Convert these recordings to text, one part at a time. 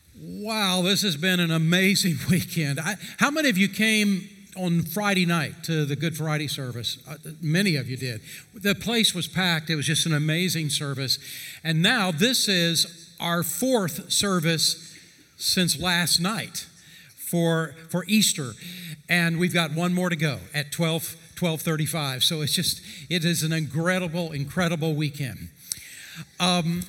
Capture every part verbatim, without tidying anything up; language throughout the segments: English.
Wow, this has been an amazing weekend. I, how many of you came on Friday night to the Good Friday service? Uh, many of you did. The place was packed. It was just an amazing service. And now this is our fourth service since last night for, for Easter. And we've got one more to go at twelve, twelve thirty-five. So it's just, it is an incredible, incredible weekend. Um,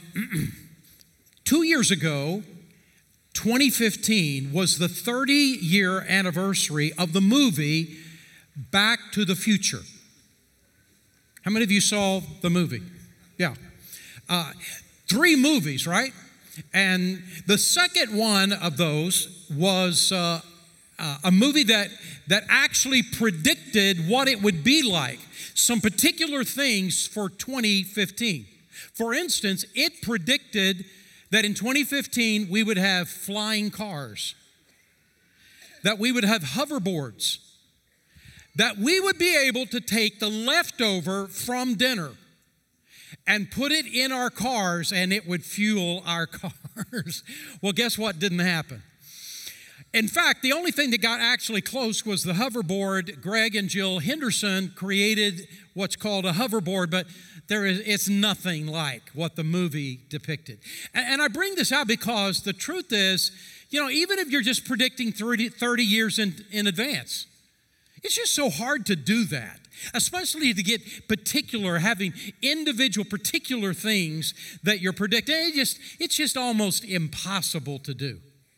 two years ago, twenty fifteen was the thirty-year anniversary of the movie Back to the Future. How many of you saw the movie? Yeah. Uh, three movies, right? And the second one of those was uh, uh, a movie that, that actually predicted what it would be like, some particular things for twenty fifteen. For instance, it predicted that in twenty fifteen, we would have flying cars, that we would have hoverboards, that we would be able to take the leftover from dinner and put it in our cars and it would fuel our cars. Well, guess what didn't happen? In fact, the only thing that got actually close was the hoverboard. Greg and Jill Henderson created what's called a hoverboard, but there is, it's nothing like what the movie depicted. And, and I bring this out because the truth is, you know, even if you're just predicting thirty, thirty years in, in advance, it's just so hard to do that, especially to get particular, having individual particular things that you're predicting. It just, it's just almost impossible to do.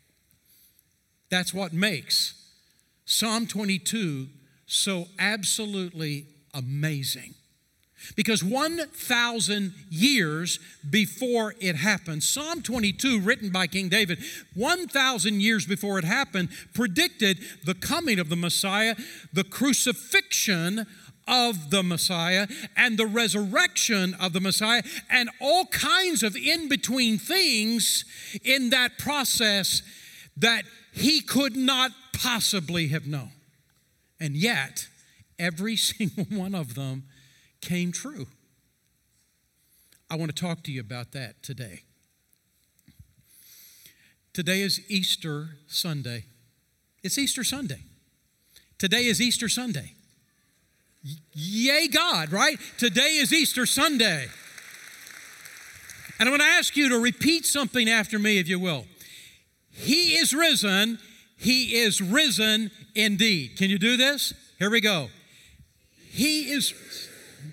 That's what makes Psalm twenty-two so absolutely amazing. Because one thousand years before it happened, Psalm twenty-two, written by King David, one thousand years before it happened, predicted the coming of the Messiah, the crucifixion of the Messiah, and the resurrection of the Messiah, and all kinds of in-between things in that process that he could not possibly have known. And yet, every single one of them came true. I want to talk to you about that today. Today is Easter Sunday. It's Easter Sunday. Today is Easter Sunday. Y- yay God, right? Today is Easter Sunday. And I'm going to ask you to repeat something after me, if you will. He is risen. He is risen indeed. Can you do this? Here we go. He is risen.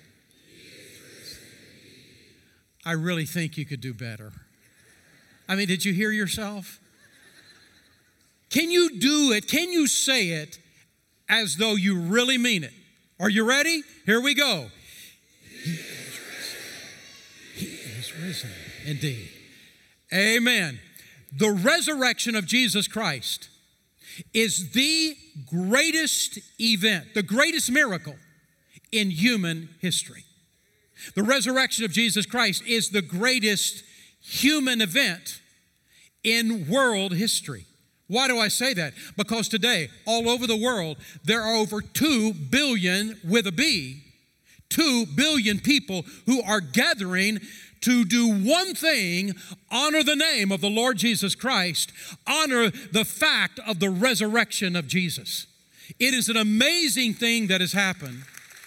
I really think you could do better. I mean, did you hear yourself? Can you do it? Can you say it as though you really mean it? Are you ready? Here we go. He is risen. He is risen indeed. Amen. The resurrection of Jesus Christ is the greatest event, the greatest miracle in human history. The resurrection of Jesus Christ is the greatest human event in world history. Why do I say that? Because today, all over the world, there are over two billion, with a B, two billion people who are gathering to do one thing: honor the name of the Lord Jesus Christ, honor the fact of the resurrection of Jesus. It is an amazing thing that has happened.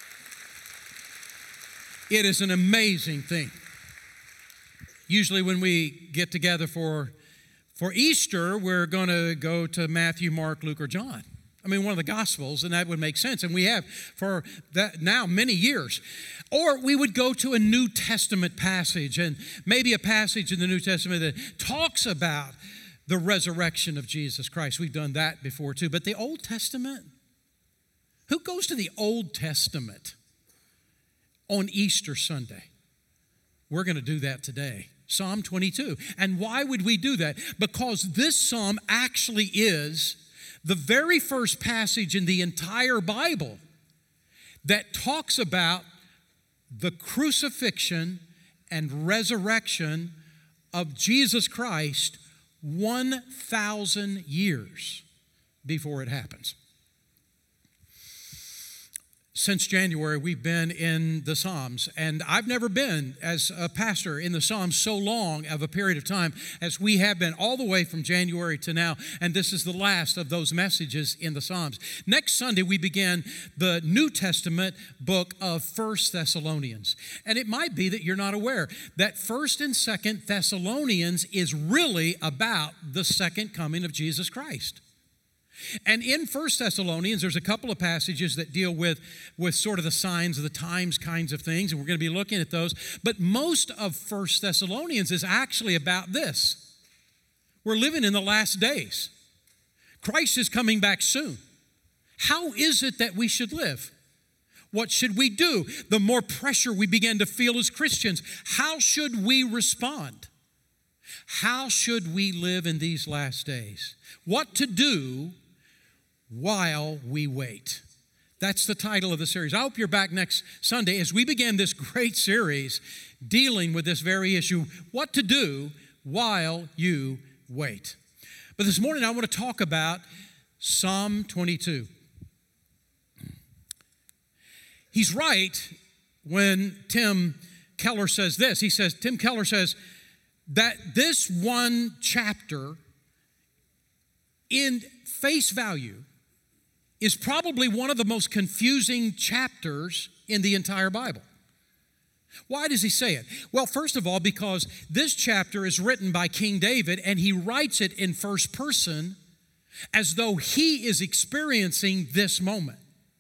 It is an amazing thing. Usually when we get together for, for Easter, we're going to go to Matthew, Mark, Luke, or John. I mean, one of the Gospels, and that would make sense. And we have for that now many years. Or we would go to a New Testament passage, and maybe a passage in the New Testament that talks about the resurrection of Jesus Christ. We've done that before too. But the Old Testament? Who goes to the Old Testament on Easter Sunday? We're going to do that today. Psalm twenty-two. And why would we do that? Because this psalm actually is the very first passage in the entire Bible that talks about the crucifixion and resurrection of Jesus Christ one thousand years before it happens. Since January, we've been in the Psalms, and I've never been as a pastor in the Psalms so long of a period of time as we have been all the way from January to now, and this is the last of those messages in the Psalms. Next Sunday, we begin the New Testament book of First Thessalonians, and it might be that you're not aware that First and Second Thessalonians is really about the second coming of Jesus Christ. And in First Thessalonians, there's a couple of passages that deal with, with sort of the signs of the times kinds of things, and we're going to be looking at those. But most of First Thessalonians is actually about this. We're living in the last days. Christ is coming back soon. How is it that we should live? What should we do? The more pressure we begin to feel as Christians, how should we respond? How should we live in these last days? What to do while we wait. That's the title of the series. I hope you're back next Sunday as we begin this great series dealing with this very issue, what to do while you wait. But this morning I want to talk about Psalm twenty-two. He's right when Tim Keller says this. He says, Tim Keller says that this one chapter in face value is probably one of the most confusing chapters in the entire Bible. Why does he say it? Well, first of all, because this chapter is written by King David, and he writes it in first person as though he is experiencing this moment.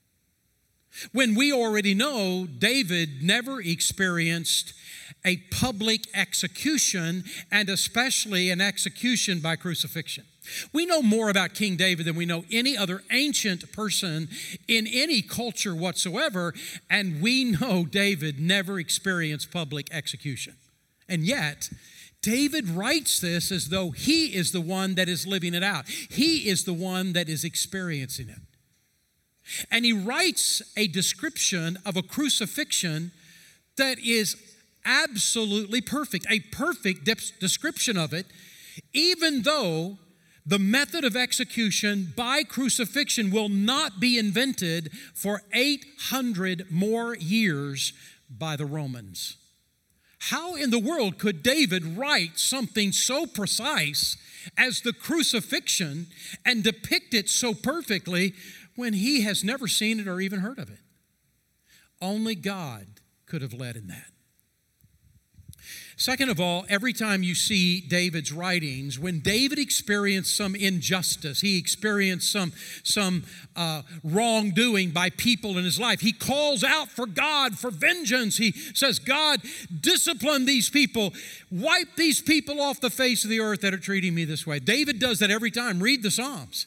When we already know David never experienced a public execution, and especially an execution by crucifixion. We know more about King David than we know any other ancient person in any culture whatsoever, and we know David never experienced public execution. And yet, David writes this as though he is the one that is living it out. He is the one that is experiencing it. And he writes a description of a crucifixion that is absolutely perfect, a perfect de- description of it, even though the method of execution by crucifixion will not be invented for eight hundred more years by the Romans. How in the world could David write something so precise as the crucifixion and depict it so perfectly when he has never seen it or even heard of it? Only God could have led in that. Second of all, every time you see David's writings, when David experienced some injustice, he experienced some, some uh, wrongdoing by people in his life, he calls out for God for vengeance. He says, God, discipline these people. Wipe these people off the face of the earth that are treating me this way. David does that every time. Read the Psalms.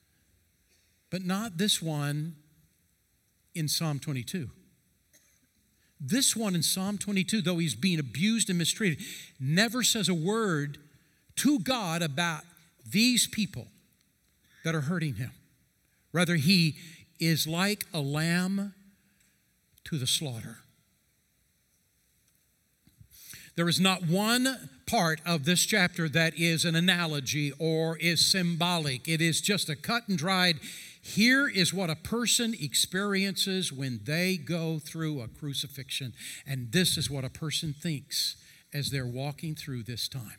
But not this one in Psalm twenty-two. This one in Psalm twenty-two, though he's being abused and mistreated, never says a word to God about these people that are hurting him. Rather, he is like a lamb to the slaughter. There is not one part of this chapter that is an analogy or is symbolic. It is just a cut and dried, here is what a person experiences when they go through a crucifixion, and this is what a person thinks as they're walking through this time.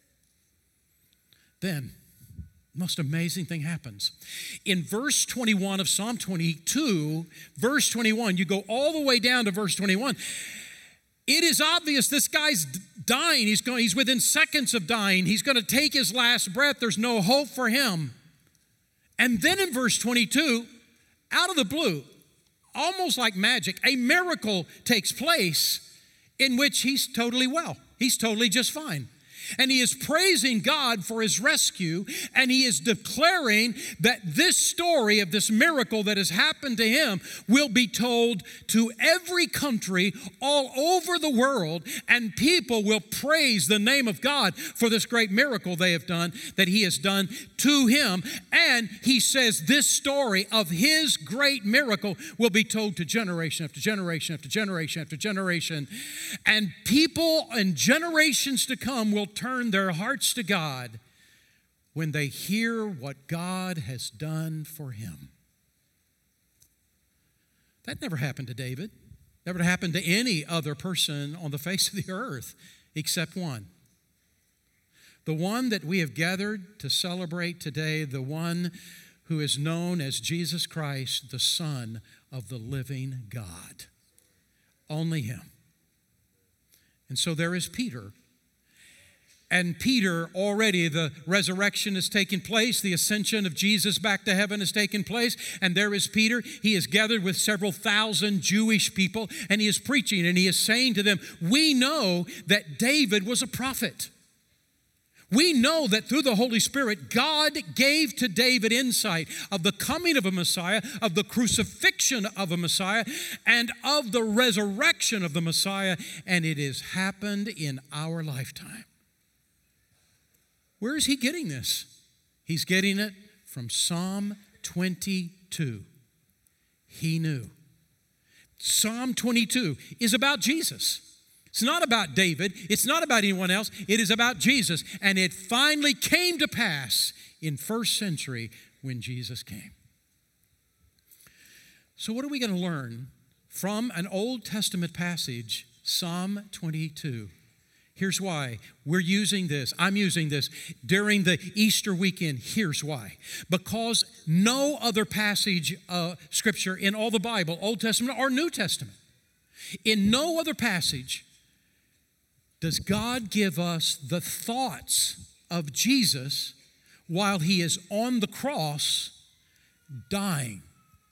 Then, most amazing thing happens. In verse twenty-one of Psalm twenty-two, verse twenty-one, you go all the way down to verse twenty-one. It is obvious this guy's dying. He's going, he's within seconds of dying. He's going to take his last breath. There's no hope for him. And then in verse twenty-two, out of the blue, almost like magic, a miracle takes place in which he's totally well. He's totally just fine. And he is praising God for his rescue, and he is declaring that this story of this miracle that has happened to him will be told to every country all over the world, and people will praise the name of God for this great miracle they have done, that he has done to him. And he says this story of his great miracle will be told to generation after generation after generation after generation. And people and generations to come will turn their hearts to God when they hear what God has done for him. That never happened to David. Never happened to any other person on the face of the earth except one. The one that we have gathered to celebrate today, the one who is known as Jesus Christ, the Son of the living God. Only him. And so there is Peter. And Peter, already the resurrection has taken place. The ascension of Jesus back to heaven has taken place. And there is Peter. He is gathered with several thousand Jewish people. And he is preaching and he is saying to them, we know that David was a prophet. We know that through the Holy Spirit, God gave to David insight of the coming of a Messiah, of the crucifixion of a Messiah, and of the resurrection of the Messiah. And it has happened in our lifetime. Where is he getting this? He's getting it from Psalm twenty-two. He knew. Psalm twenty-two is about Jesus. It's not about David. It's not about anyone else. It is about Jesus. And it finally came to pass in first century when Jesus came. So what are we going to learn from an Old Testament passage, Psalm twenty-two? Here's why. We're using this. I'm using this during the Easter weekend. Here's why. Because no other passage of Scripture in all the Bible, Old Testament or New Testament, in no other passage does God give us the thoughts of Jesus while he is on the cross dying,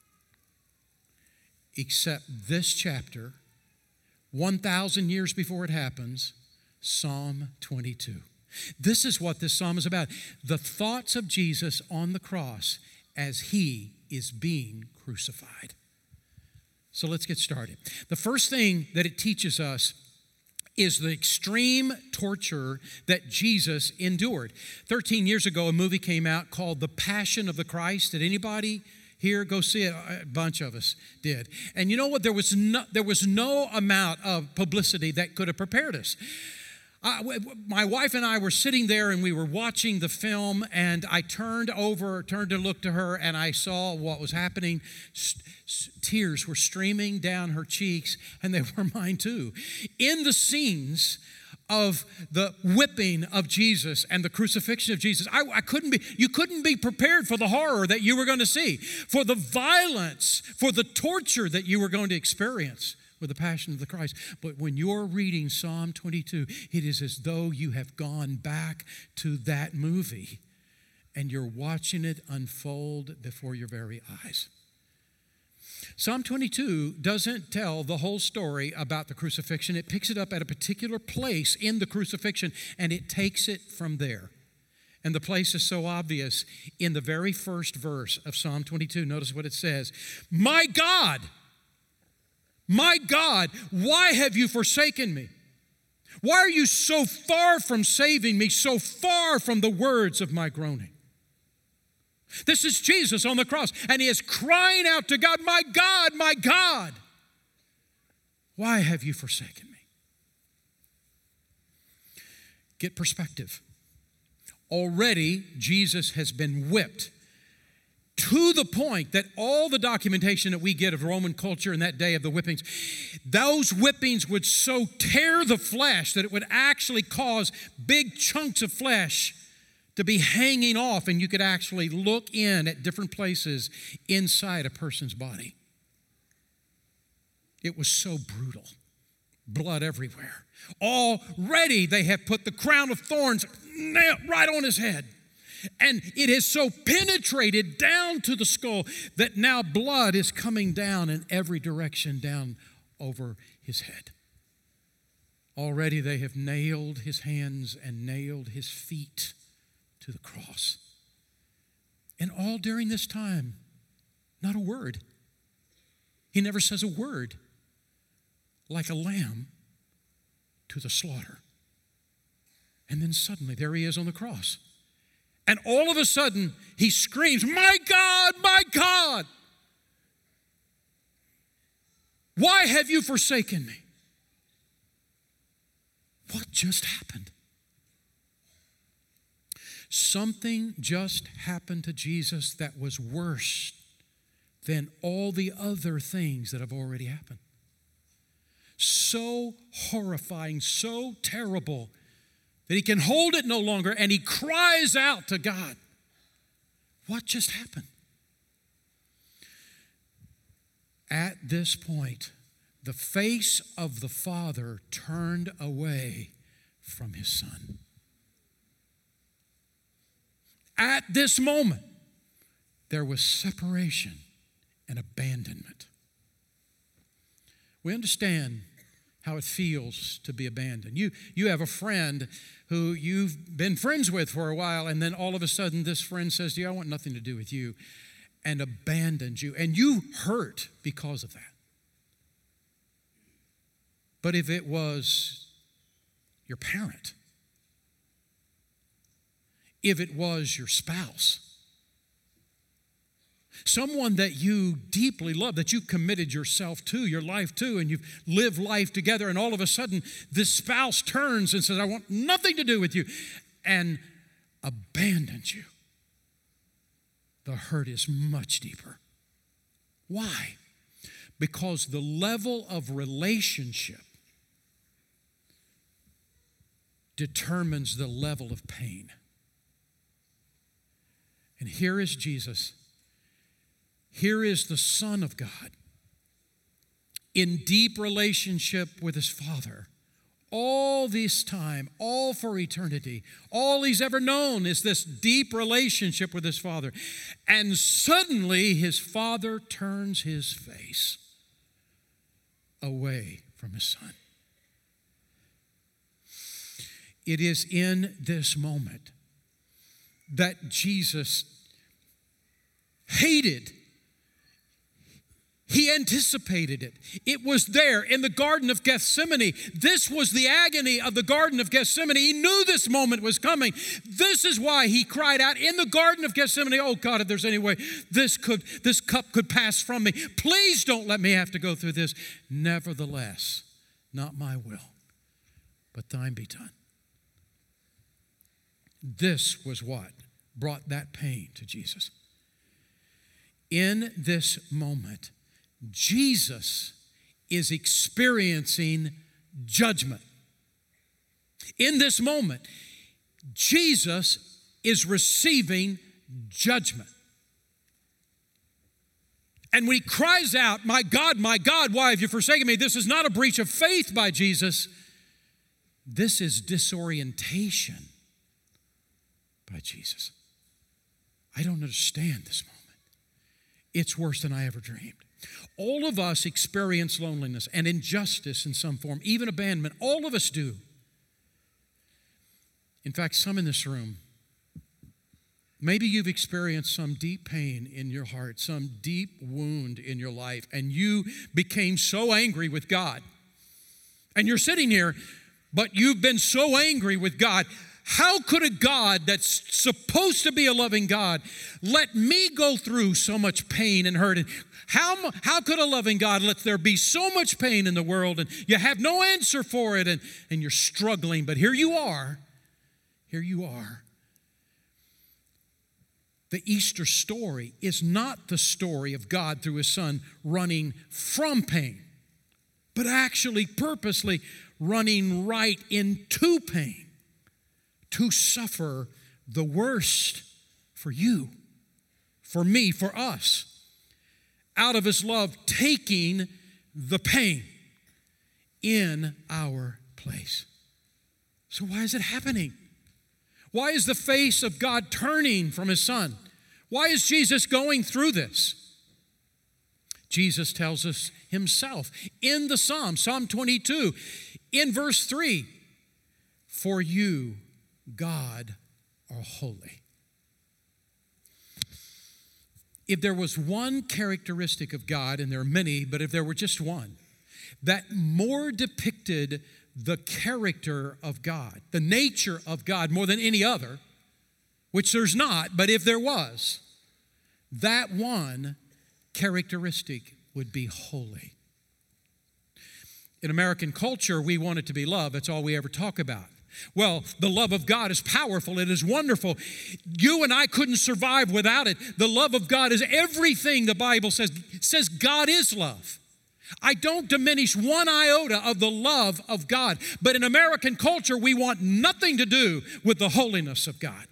except this chapter, one thousand years before it happens, Psalm twenty-two. This is what this psalm is about. The thoughts of Jesus on the cross as he is being crucified. So let's get started. The first thing that it teaches us is the extreme torture that Jesus endured. thirteen years ago, a movie came out called The Passion of the Christ. Did anybody here go see it? A bunch of us did. And you know what? There was no, there was no amount of publicity that could have prepared us. Uh, my wife and I were sitting there and we were watching the film, and I turned over, turned to look to her, and I saw what was happening. S- s- tears were streaming down her cheeks, and they were mine too. In the scenes of the whipping of Jesus and the crucifixion of Jesus, I, I couldn't be, you couldn't be prepared for the horror that you were going to see, for the violence, for the torture that you were going to experience with the Passion of the Christ. But when you're reading Psalm twenty-two, it is as though you have gone back to that movie and you're watching it unfold before your very eyes. Psalm twenty-two doesn't tell the whole story about the crucifixion. It picks it up at a particular place in the crucifixion and it takes it from there. And the place is so obvious. In the very first verse of Psalm twenty-two, notice what it says. My God, my God, why have you forsaken me? Why are you so far from saving me, so far from the words of my groaning? This is Jesus on the cross, and he is crying out to God, my God, my God, why have you forsaken me? Get perspective. Already, Jesus has been whipped to the point that all the documentation that we get of Roman culture in that day of the whippings, those whippings would so tear the flesh that it would actually cause big chunks of flesh to be hanging off, and you could actually look in at different places inside a person's body. It was so brutal. Blood everywhere. Already they have put the crown of thorns right on his head. And it has so penetrated down to the skull that now blood is coming down in every direction down over his head. Already they have nailed his hands and nailed his feet to the cross. And all during this time, not a word. He never says a word. Like a lamb to the slaughter. And then suddenly there he is on the cross. And all of a sudden, he screams, my God, my God, why have you forsaken me? What just happened? Something just happened to Jesus that was worse than all the other things that have already happened. So horrifying, so terrible that he can hold it no longer, and he cries out to God. What just happened? At this point, the face of the Father turned away from his Son. At this moment, there was separation and abandonment. We understand how it feels to be abandoned. You, you have a friend who you've been friends with for a while, and then all of a sudden this friend says to you, I want nothing to do with you, and abandons you, and you hurt because of that. But if it was your parent, if it was your spouse, someone that you deeply love, that you committed yourself to, your life to, and you've lived life together, and all of a sudden this spouse turns and says, I want nothing to do with you, and abandons you, the hurt is much deeper. Why? Because the level of relationship determines the level of pain. And here is Jesus. Here is the Son of God in deep relationship with his Father. All this time, all for eternity, all he's ever known is this deep relationship with his Father. And suddenly his Father turns his face away from his Son. It is in this moment that Jesus hated. He anticipated it. It was there in the Garden of Gethsemane. This was the agony of the Garden of Gethsemane. He knew this moment was coming. This is why he cried out in the Garden of Gethsemane, oh God, if there's any way this could, this cup could pass from me, please don't let me have to go through this. Nevertheless, not my will, but thine be done. This was what brought that pain to Jesus. In this moment, Jesus is experiencing judgment. In this moment, Jesus is receiving judgment. And when he cries out, my God, my God, why have you forsaken me? This is not a breach of faith by Jesus. This is disorientation by Jesus. I don't understand this moment. It's worse than I ever dreamed. All of us experience loneliness and injustice in some form, even abandonment. All of us do. In fact, some in this room, maybe you've experienced some deep pain in your heart, some deep wound in your life, and you became so angry with God. And you're sitting here, but you've been so angry with God. How could a God that's supposed to be a loving God let me go through so much pain and hurt? And how, how could a loving God let there be so much pain in the world and you have no answer for it and, and you're struggling? But here you are. Here you are. The Easter story is not the story of God through his Son running from pain, but actually purposely running right into pain to suffer the worst for you, for me, for us, out of his love, taking the pain in our place. So why is it happening? Why is the face of God turning from his Son? Why is Jesus going through this? Jesus tells us himself in the Psalm, Psalm twenty-two, in verse three, for you, God, are holy. If there was one characteristic of God, and there are many, but if there were just one, that more depicted the character of God, the nature of God more than any other, which there's not, but if there was, that one characteristic would be holy. In American culture, we want it to be love. That's all we ever talk about. Well, the love of God is powerful. It is wonderful. You and I couldn't survive without it. The love of God is everything the Bible says. It says God is love. I don't diminish one iota of the love of God. But in American culture, we want nothing to do with the holiness of God.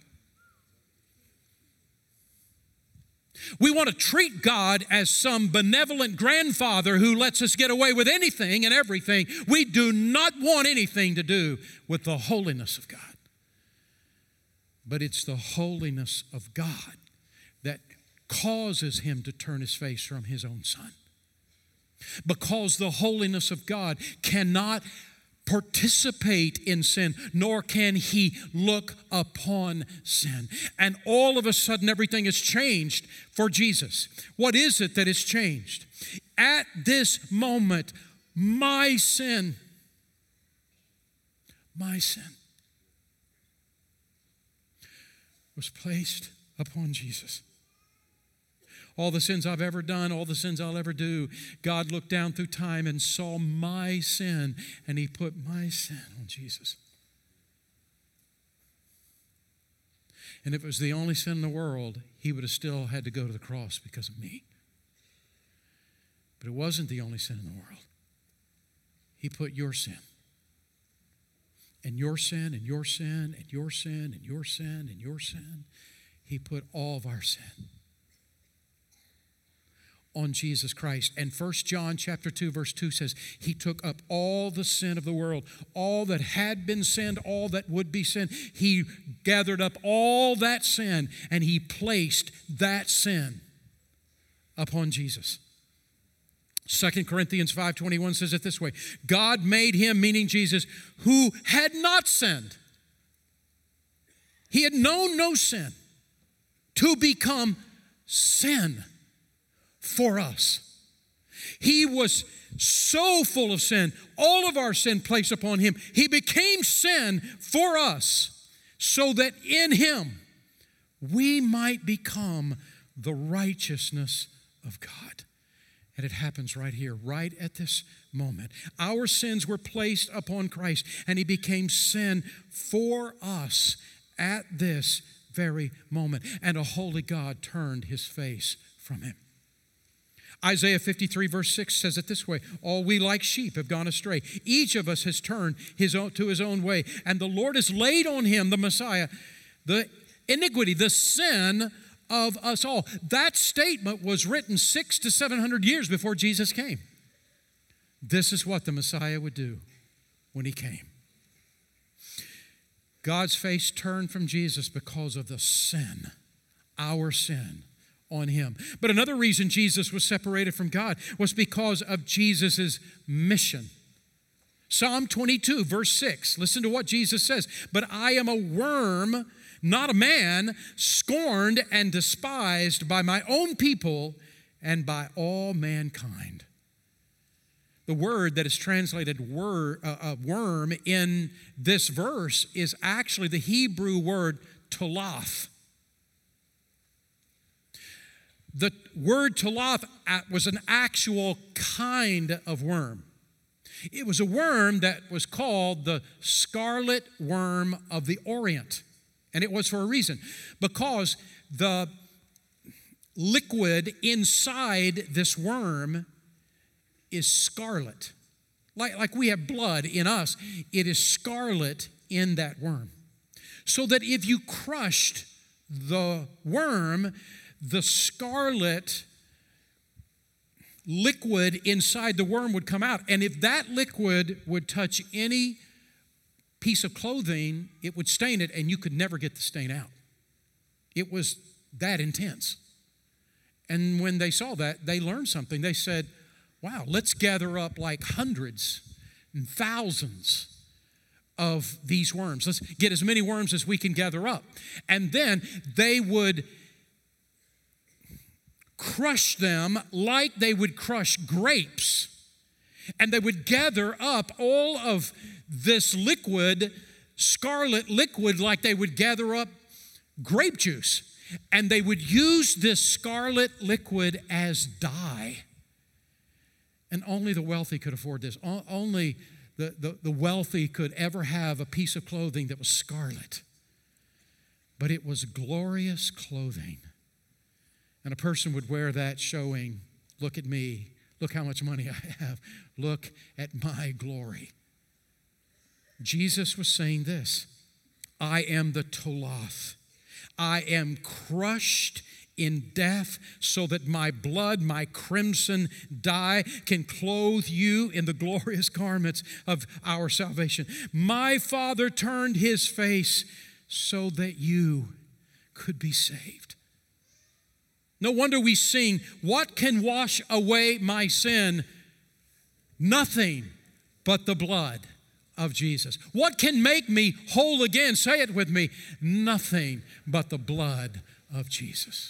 We want to treat God as some benevolent grandfather who lets us get away with anything and everything. We do not want anything to do with the holiness of God. But it's the holiness of God that causes him to turn his face from his own son. Because the holiness of God cannot participate in sin, nor can he look upon sin. And all of a sudden, everything has changed for Jesus. What is it that has changed? At this moment, my sin, my sin was placed upon Jesus. All the sins I've ever done, all the sins I'll ever do, God looked down through time and saw my sin, and he put my sin on Jesus. And if it was the only sin in the world, he would have still had to go to the cross because of me. But it wasn't the only sin in the world. He put your sin, and your sin, and your sin, and your sin, and your sin, and your sin. He put all of our sin on Jesus Christ. And First John chapter two verse two says, he took up all the sin of the world, all that had been sinned, all that would be sinned. He gathered up all that sin and he placed that sin upon Jesus. Second Corinthians five twenty-one says it this way, God made him, meaning Jesus, who had not sinned. He had known no sin, to become sin for us. He was so full of sin, all of our sin placed upon him. He became sin for us so that in him we might become the righteousness of God. And it happens right here, right at this moment. Our sins were placed upon Christ, and he became sin for us at this very moment. And a holy God turned his face from him. Isaiah fifty-three verse six says it this way, all we like sheep have gone astray. Each of us has turned his own, to his own way, and the Lord has laid on him, the Messiah, the iniquity, the sin of us all. That statement was written six to seven hundred years before Jesus came. This is what the Messiah would do when he came. God's face turned from Jesus because of the sin, our sin, on him. But another reason Jesus was separated from God was because of Jesus' mission. Psalm twenty-two, verse six, listen to what Jesus says. But I am a worm, not a man, scorned and despised by my own people and by all mankind. The word that is translated wor, uh, uh, worm in this verse is actually the Hebrew word toloth. The word toloth was an actual kind of worm. It was a worm that was called the scarlet worm of the Orient. And it was for a reason. Because the liquid inside this worm is scarlet. Like, like we have blood in us, it is scarlet in that worm. So that if you crushed the worm, the scarlet liquid inside the worm would come out. And if that liquid would touch any piece of clothing, it would stain it, and you could never get the stain out. It was that intense. And when they saw that, they learned something. They said, wow, let's gather up like hundreds and thousands of these worms. Let's get as many worms as we can gather up. And then they would crush them like they would crush grapes. And they would gather up all of this liquid, scarlet liquid, like they would gather up grape juice. And they would use this scarlet liquid as dye. And only the wealthy could afford this. O- only the, the, the wealthy could ever have a piece of clothing that was scarlet. But it was glorious clothing. And a person would wear that showing, look at me, look how much money I have, look at my glory. Jesus was saying this, I am the Tolath. I am crushed in death so that my blood, my crimson dye, can clothe you in the glorious garments of our salvation. My Father turned his face so that you could be saved. No wonder we sing, what can wash away my sin? Nothing but the blood of Jesus. What can make me whole again? Say it with me. Nothing but the blood of Jesus.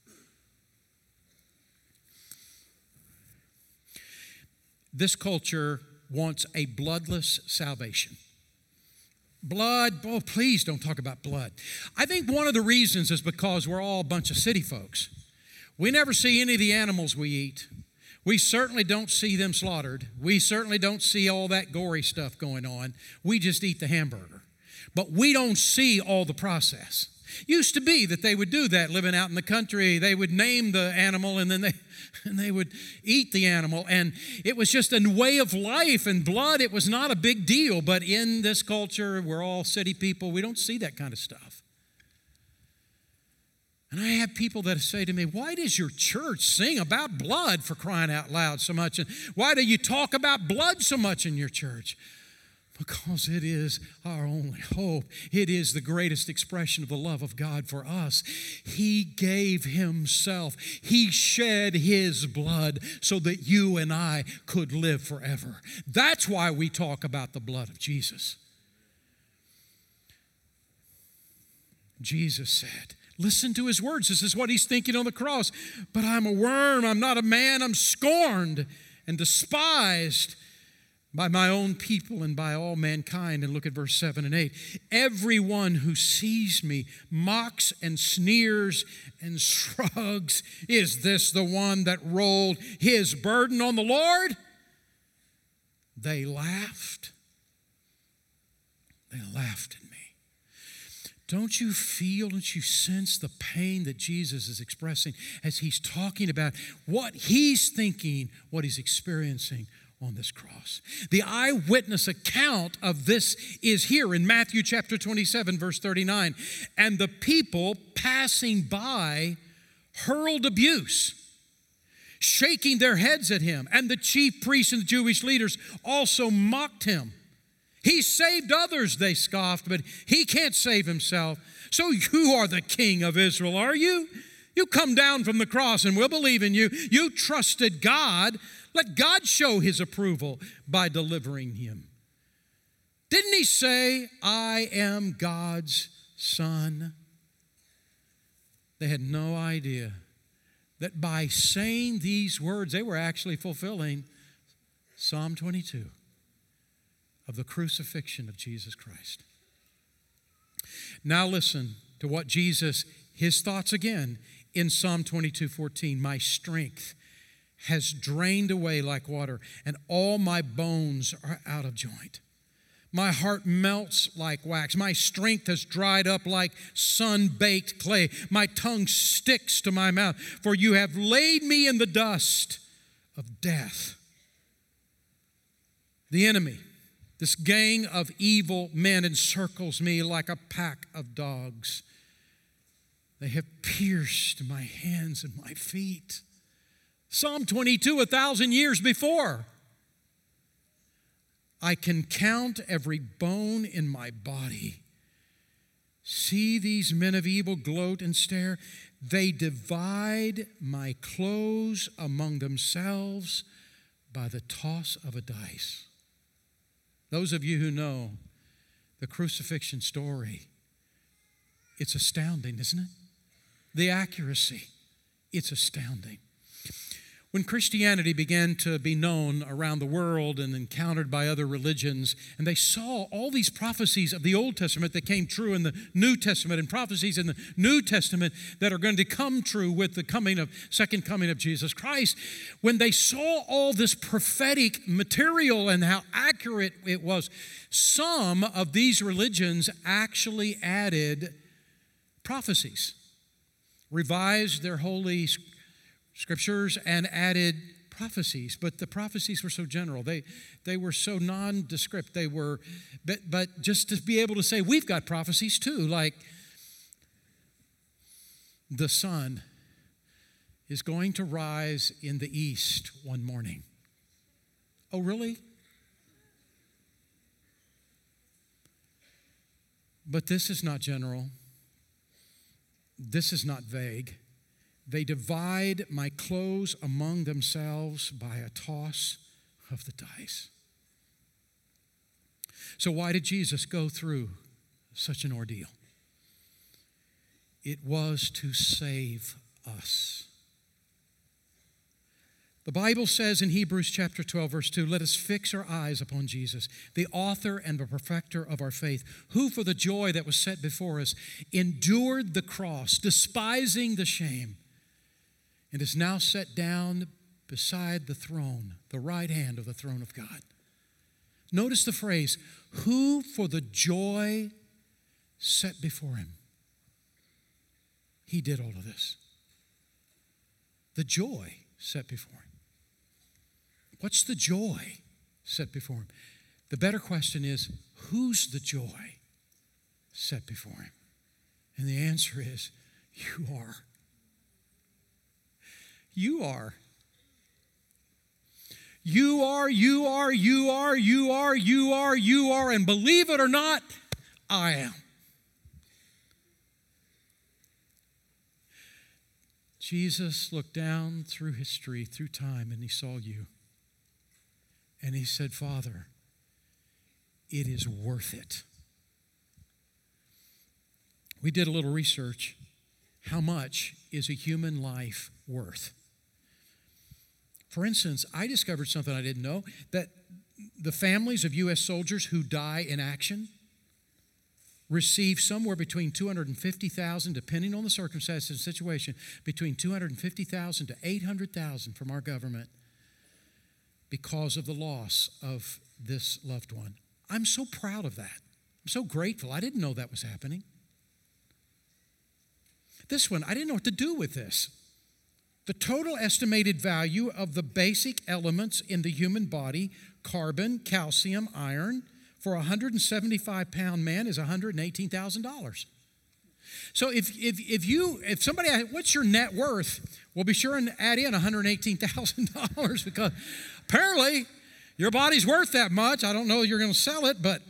This culture wants a bloodless salvation. Blood, oh, please don't talk about blood. I think one of the reasons is because we're all a bunch of city folks. We never see any of the animals we eat. We certainly don't see them slaughtered. We certainly don't see all that gory stuff going on. We just eat the hamburger. But we don't see all the process. Used to be that they would do that living out in the country. They would name the animal and then they, and they would eat the animal. And it was just a way of life, and blood, it was not a big deal. But in this culture, we're all city people. We don't see that kind of stuff. And I have people that say to me, why does your church sing about blood, for crying out loud, so much? And why do you talk about blood so much in your church? Because it is our only hope. It is the greatest expression of the love of God for us. He gave himself. He shed his blood so that you and I could live forever. That's why we talk about the blood of Jesus. Jesus said, listen to his words. This is what he's thinking on the cross. But I'm a worm. I'm not a man. I'm scorned and despised by my own people and by all mankind. And look at verse seven and eight. Everyone who sees me mocks and sneers and shrugs. Is this the one that rolled his burden on the Lord? They laughed. They laughed at me. Don't you feel, don't you sense the pain that Jesus is expressing as he's talking about what he's thinking, what he's experiencing on this cross? The eyewitness account of this is here in Matthew chapter twenty-seven, verse thirty-nine. And the people passing by hurled abuse, shaking their heads at him. And the chief priests and the Jewish leaders also mocked him. He saved others, they scoffed, but he can't save himself. So you are the king of Israel, are you? You come down from the cross and we'll believe in you. You trusted God. Let God show his approval by delivering him. Didn't he say, I am God's son? They had no idea that by saying these words, they were actually fulfilling Psalm twenty-two of the crucifixion of Jesus Christ. Now listen to what Jesus, his thoughts again in Psalm twenty-two fourteen. My strength has drained away like water, and all my bones are out of joint. My heart melts like wax. My strength has dried up like sun-baked clay. My tongue sticks to my mouth, for you have laid me in the dust of death. The enemy, this gang of evil men, encircles me like a pack of dogs. They have pierced my hands and my feet. Psalm twenty-two, a thousand years before. I can count every bone in my body. See these men of evil gloat and stare. They divide my clothes among themselves by the toss of a dice. Those of you who know the crucifixion story, it's astounding, isn't it? The accuracy, it's astounding. When Christianity began to be known around the world and encountered by other religions, and they saw all these prophecies of the Old Testament that came true in the New Testament, and prophecies in the New Testament that are going to come true with the coming of second coming of Jesus Christ, when they saw all this prophetic material and how accurate it was, some of these religions actually added prophecies, revised their holy Scriptures and added prophecies, but the prophecies were so general. They, they were so nondescript. They were, but, but just to be able to say, we've got prophecies too, like the sun is going to rise in the east one morning. Oh, really? But this is not general. This is not vague. They divide my clothes among themselves by a toss of the dice. So why did Jesus go through such an ordeal? It was to save us. The Bible says in Hebrews chapter twelve, verse two, let us fix our eyes upon Jesus, the author and the perfecter of our faith, who for the joy that was set before us endured the cross, despising the shame, and is now set down beside the throne, the right hand of the throne of God. Notice the phrase, who for the joy set before him. He did all of this. The joy set before him. What's the joy set before him? The better question is, who's the joy set before him? And the answer is, you are. You are. You are, you are, you are, you are, you are, you are, and believe it or not, I am. Jesus looked down through history, through time, and he saw you. And he said, Father, it is worth it. We did a little research. How much is a human life worth? For instance, I discovered something I didn't know, that the families of U S soldiers who die in action receive somewhere between two hundred fifty thousand dollars, depending on the circumstances and situation, between two hundred fifty thousand dollars to eight hundred thousand dollars from our government because of the loss of this loved one. I'm so proud of that. I'm so grateful. I didn't know that was happening. This one, I didn't know what to do with this. The total estimated value of the basic elements in the human body, carbon, calcium, iron, for a one hundred seventy-five pound man is one hundred eighteen thousand dollars. So if, if, if you, if somebody, what's your net worth? Well, be sure and add in one hundred eighteen thousand dollars because apparently your body's worth that much. I don't know if you're going to sell it, but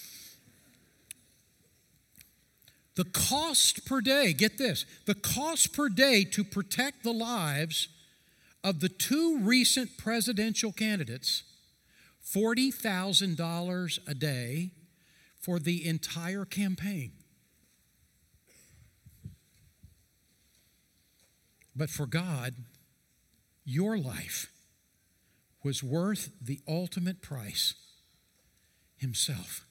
the cost per day, get this, the cost per day to protect the lives of the two recent presidential candidates, forty thousand dollars a day for the entire campaign. But for God, your life was worth the ultimate price, himself.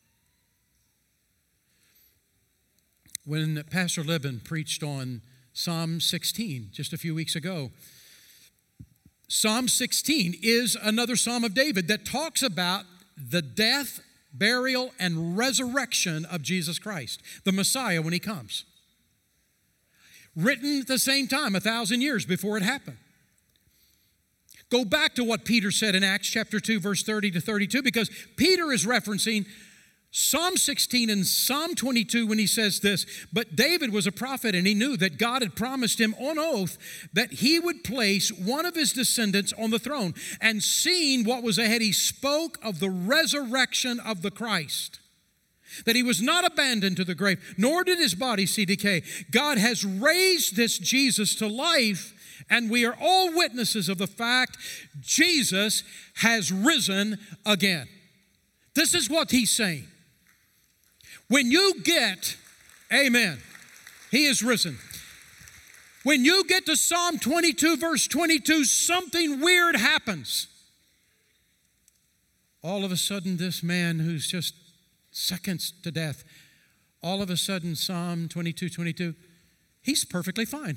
When Pastor Libin preached on Psalm sixteen just a few weeks ago, Psalm sixteen is another Psalm of David that talks about the death, burial, and resurrection of Jesus Christ, the Messiah when he comes. Written at the same time, a thousand years before it happened. Go back to what Peter said in Acts chapter two, verse thirty to thirty-two, because Peter is referencing Psalm sixteen and Psalm twenty-two when he says this, but David was a prophet and he knew that God had promised him on oath that he would place one of his descendants on the throne. And seeing what was ahead, he spoke of the resurrection of the Christ, that he was not abandoned to the grave, nor did his body see decay. God has raised this Jesus to life, and we are all witnesses of the fact Jesus has risen again. This is what he's saying. When you get, amen, he is risen. When you get to Psalm twenty-two, verse twenty-two, something weird happens. All of a sudden, this man who's just seconds to death, all of a sudden, Psalm twenty-two, twenty-two, he's perfectly fine.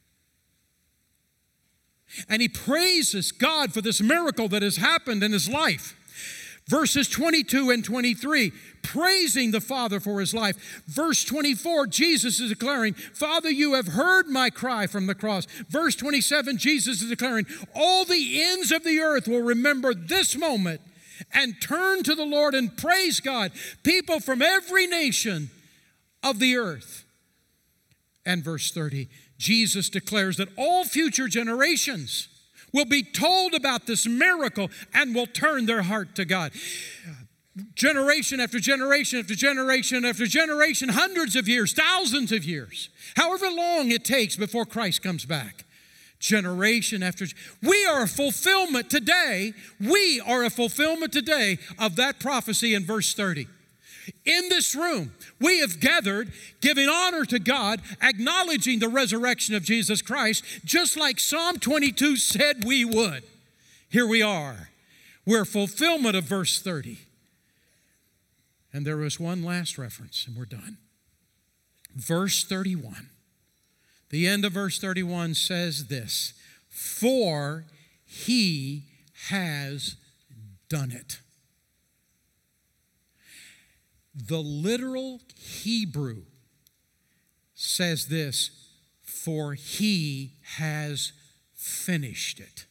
And he praises God for this miracle that has happened in his life. Verses twenty-two and twenty-three, praising the Father for his life. Verse twenty-four, Jesus is declaring, Father, you have heard my cry from the cross. Verse twenty-seven, Jesus is declaring, all the ends of the earth will remember this moment and turn to the Lord and praise God. People from every nation of the earth. And verse thirty, Jesus declares that all future generations will be told about this miracle and will turn their heart to God. Generation after generation after generation after generation, hundreds of years, thousands of years, however long it takes before Christ comes back. Generation after, we are a fulfillment today, we are a fulfillment today of that prophecy in verse thirty. In this room, we have gathered, giving honor to God, acknowledging the resurrection of Jesus Christ, just like Psalm twenty-two said we would. Here we are. We're fulfillment of verse thirty. And there was one last reference, and we're done. Verse thirty-one. The end of verse thirty-one says this, for he has done it. The literal Hebrew says this, for he has finished it.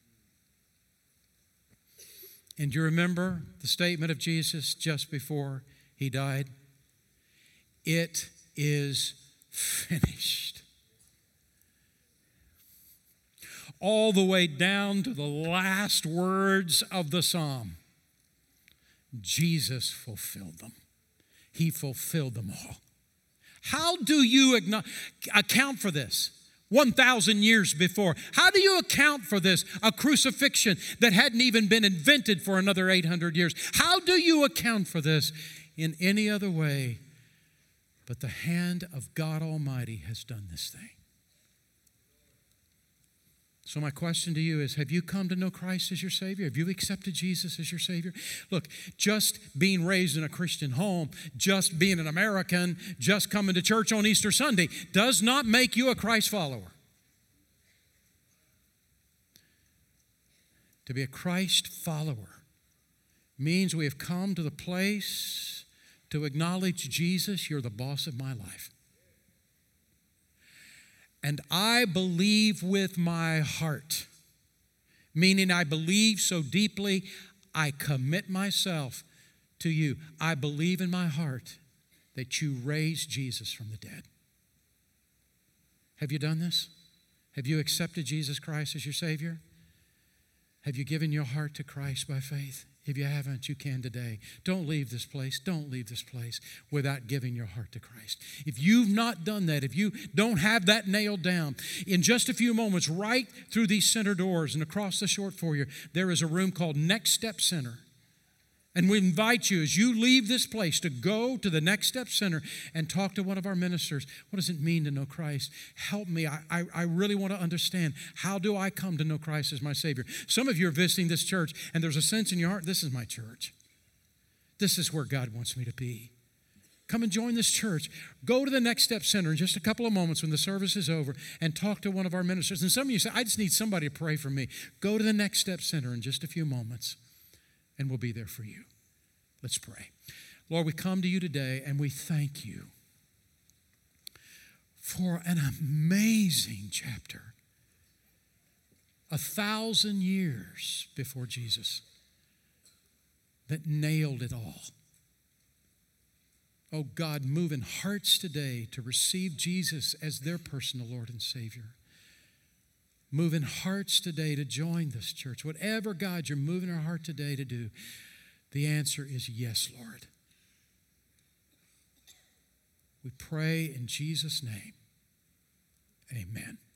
And you remember the statement of Jesus just before he died? It is finished. All the way down to the last words of the psalm, Jesus fulfilled them. He fulfilled them all. How do you account for this? one thousand years before. How do you account for this? A crucifixion that hadn't even been invented for another eight hundred years. How do you account for this in any other way but the hand of God Almighty has done this thing? So my question to you is, have you come to know Christ as your Savior? Have you accepted Jesus as your Savior? Look, just being raised in a Christian home, just being an American, just coming to church on Easter Sunday does not make you a Christ follower. To be a Christ follower means we have come to the place to acknowledge, Jesus, you're the boss of my life. And I believe with my heart, meaning I believe so deeply, I commit myself to you. I believe in my heart that you raised Jesus from the dead. Have you done this? Have you accepted Jesus Christ as your Savior? Have you given your heart to Christ by faith? If you haven't, you can today. Don't leave this place. Don't leave this place without giving your heart to Christ. If you've not done that, if you don't have that nailed down, in just a few moments, right through these center doors and across the short foyer, there is a room called Next Step Center. And we invite you, as you leave this place, to go to the Next Step Center and talk to one of our ministers. What does it mean to know Christ? Help me. I, I, I really want to understand. How do I come to know Christ as my Savior? Some of you are visiting this church, and there's a sense in your heart, this is my church. This is where God wants me to be. Come and join this church. Go to the Next Step Center in just a couple of moments when the service is over and talk to one of our ministers. And some of you say, I just need somebody to pray for me. Go to the Next Step Center in just a few moments, and we'll be there for you. Let's pray. Lord, we come to you today and we thank you for an amazing chapter. A thousand years before Jesus that nailed it all. Oh God, move in hearts today to receive Jesus as their personal Lord and Savior. Move in hearts today to join this church. Whatever, God, you're moving our heart today to do, the answer is yes, Lord. We pray in Jesus' name. Amen.